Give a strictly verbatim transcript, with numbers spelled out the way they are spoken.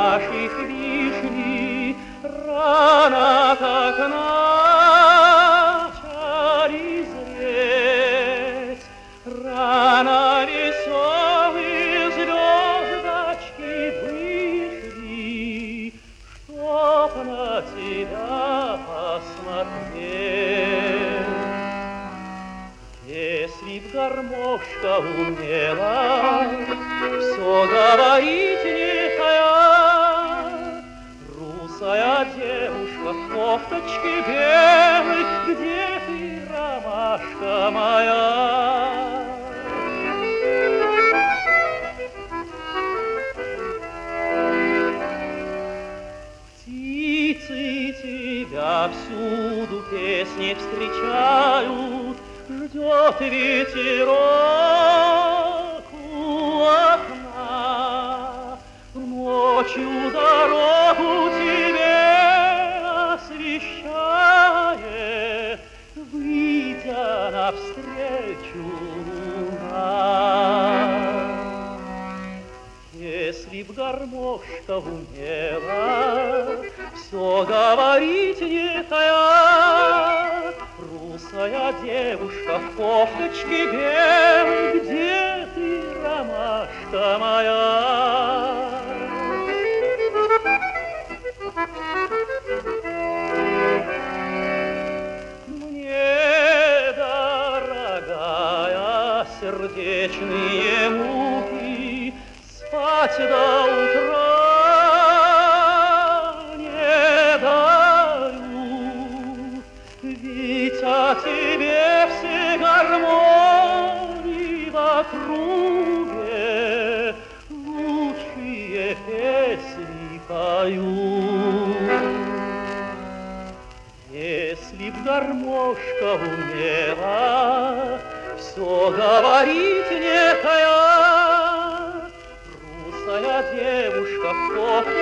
наших вишни рано как начали зреть, рано веселые звездочки вышли, чтоб на тебя посмотреть. Если б гармошка умела все говорить нехая, русая девушка в кофточке белой, где ты, ромашка моя? Птицы тебя всюду песней встречают, ждет ветерок у окна, ночью дорогу тебе освещает, выйдя навстречу луна. Если б гармошка умела все говорить нехая, русая девушка в кофточке белой, где ты, ромашка моя? Мне, дорогая, сердечные муки спать до утра не дают, ведь о тебе все гармонии в округе лучшие песни поют. Если б гармошка умела все говорить нехая, русая девушка в кофте